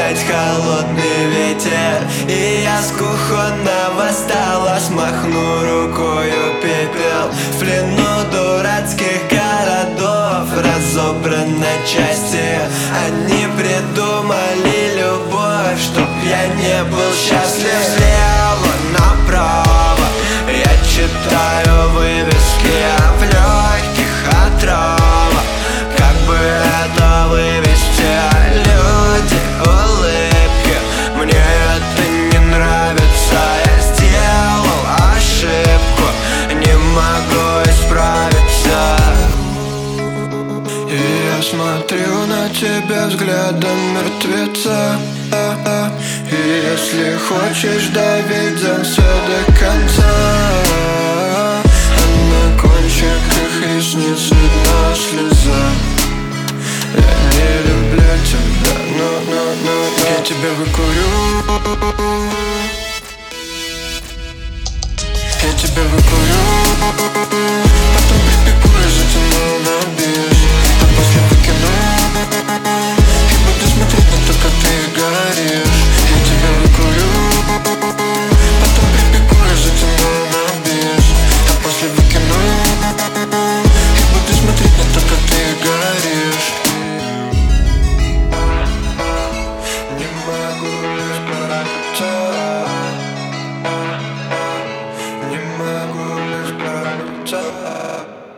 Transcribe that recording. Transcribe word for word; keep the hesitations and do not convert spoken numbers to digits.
опять холодный ветер, и я с кухонного стола смахну рукою пепел. В плену дурацких городов разобран на части. Они придумали любовь, чтоб я не был счастлив. Слева направо я читаю вывески, а в легких отрава. Как бы это вывести? Люди, улыбки, мне это не нравится. Я сделал ошибку, не могу исправиться. И я смотрю на тебя взглядом мертвеца. И если хочешь доведемся до конца, а на кончиках ресниц видна слеза. Я не люблю тебя, но, но, но, но я тебя выкурю. Я тебя выкурю. Потом прибегу и затяну на бис, а после выкину и буду смотреть на то, как ты горишь. Я тебя выкурю. Потом прибегу и затяну на бис, а после выкину и буду смотреть на то, как ты горишь. Не могу исправиться, не могу исправиться.